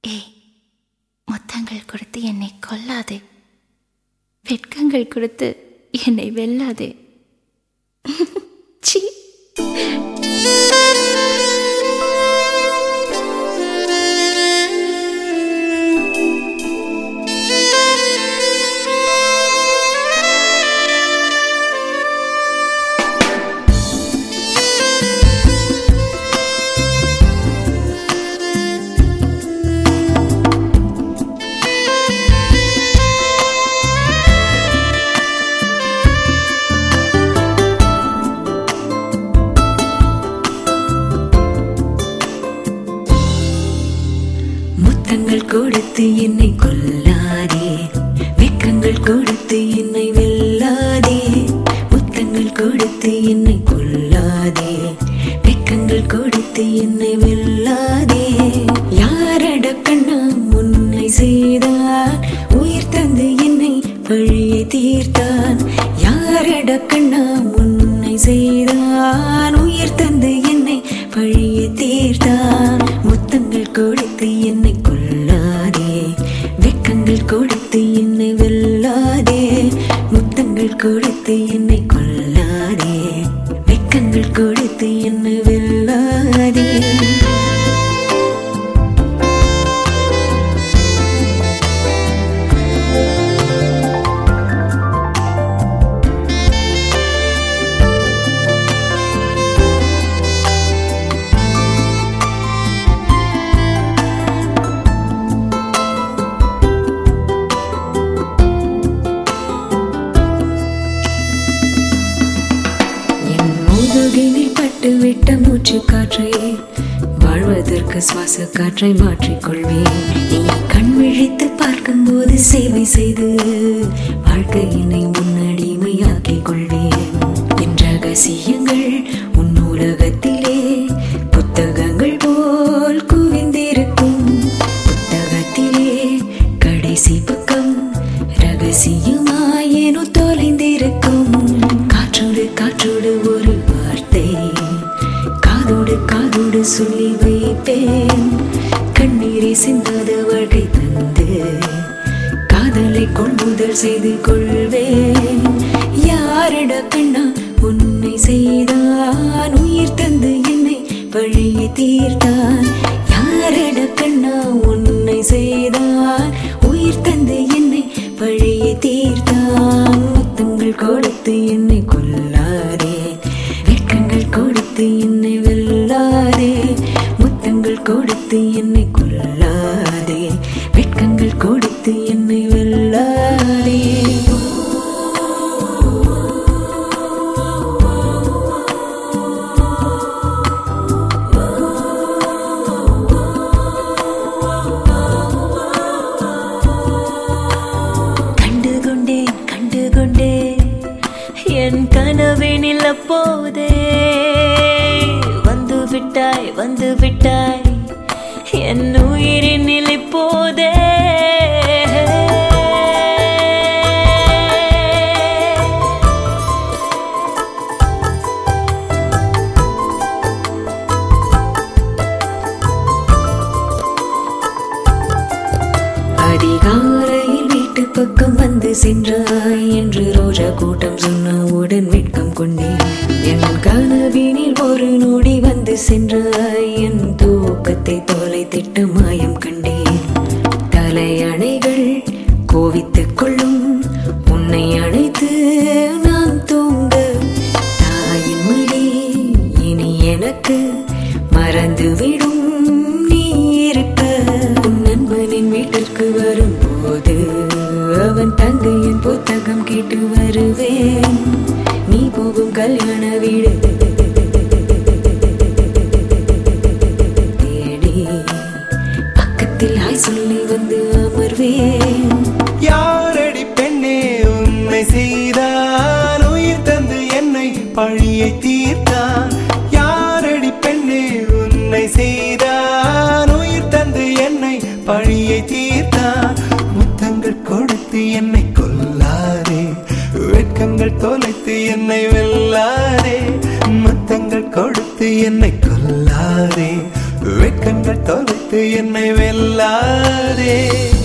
ஏய், முத்தங்கள் கொடுத்து என்னை கொல்லாதே, வெட்கங்கள் கொடுத்து என்னை வெல்லாதே. சீ. முத்தங்கள் கொடுத்து என்னை கொல்லாதே, வெட்கங்கள் கொடுத்து என்னை வெல்லாதே. முத்தங்கள் கொடுத்து என்னை கொல்லாதே, வெட்கங்கள் கொடுத்து என்னை வெல்லாதே. யாரட கண்ணா உன்னை செய்தான், உயிர் தந்து என்னை பழியை தீர்த்தான். யாரட கண்ணா உன்னை செய்தான், உயிர் தந்து என்னை பழியை தீர்த்தான். முத்தங்கள் கொடுத்து என்னை கொல்லாதே, வெட்கங்கள் கொடுத்து என்னை வெல்லாதே. முத்தங்கள் கொடுத்து என்னை கொல்லாதே, வெட்கங்கள் கொடுத்து என்னை வெல்லாதே. முதுகினில் பட்டுவிட்ட மூச்சு காற்றை, வாழ்வதற்கு சுவாச காற்றை மாற்றிக்கொள்வேன். நீ கண் விழித்து பார்க்கும்போது சேவை செய்து வாழ்க்கையினை முன்னடிமையாக்கிக் கொள்வேன். என் ரகசியங்கள் உன் நூலகத்திலே புத்தகங்கள் போல் குவிந்திருக்கும். புத்தகத்திலே கடைசி பக்கம் ரகசியமாயேனோ தொலைந்திருக்கும். காற்றோடு காற்றோடு ஒரு வார்த்தை, காதோடு காதோடு சொல்லி வைப்பேன். கண்ணீரை சிந்தாத வாழ்க்கை தந்து காதலை கொள்முதல் செய்து கொள்வேன். யாரட கண்ணா உன்னை செய்தான், உயிர் தந்து என்னை பழியை தீர்த்தான். யாரட கண்ணா உன்னை செய்தான், உயிர் தந்து என்னை பழியை தீர்த்தான். முத்தங்கள் கொடுத்து என்னை கொல்லாதே, வெட்கங்கள் கொடுத்து என்னை வெல்லாதே. முத்தங்கள் கொடுத்து என்னை கொல்லாதே, வெட்கங்கள் கொடுத்து என்னை வெல்லாதே. என் கனவினில் அப்போதே வந்து விட்டாய், வந்து விட்டாய் என் உயிரினில் இப்போதே. அதிகாலையில் வீட்டு பக்கம் வந்து சென்றாய் என்று ரோஜா கூட்டம் சொன்னவுடன் வெட்கம் கொண்டேன். என் கனவினில் ஒரு நொடி வந்து சென்றாய், என் தூக்கத்தை தொலைத்திட்டு மாயம் கண்டேன். தலையணைகள் கோவித்துக் கொள்ளும் உன்னை அழைத்து நான் தூங்க, தாயின் மடி இனி எனக்கு மறந்துவிடும் நீ இருக்க. உன் நண்பனின் வீட்டிற்கு வரும்போது அவன் தங்கையின் புத்தகம் கேட்டு வருவேன். நீ போகும் கல்யாண வீடு தேடி பக்கத்தில் ஆய் சொல்லி வந்து அமர்வேன். யாரடி பெண்ணே உன்னை செய்தான், உயிர் தந்து என்னை பழியை தீர்த்தான். யாரடி பெண்ணே உன்னை செய்தான், உயிர் தந்து என்னை பழியை தீர்த்தான். முத்தங்கள் கொடுத்து என்னை கொல்லாதே, வெட்கங்கள் தொலைத்து என்னை வெல்லாதே. முத்தங்கள் கொடுத்து என்னை கொல்லாதே, வெட்கங்கள் கண்கள் தொலைத்து என்னை வெல்லாதே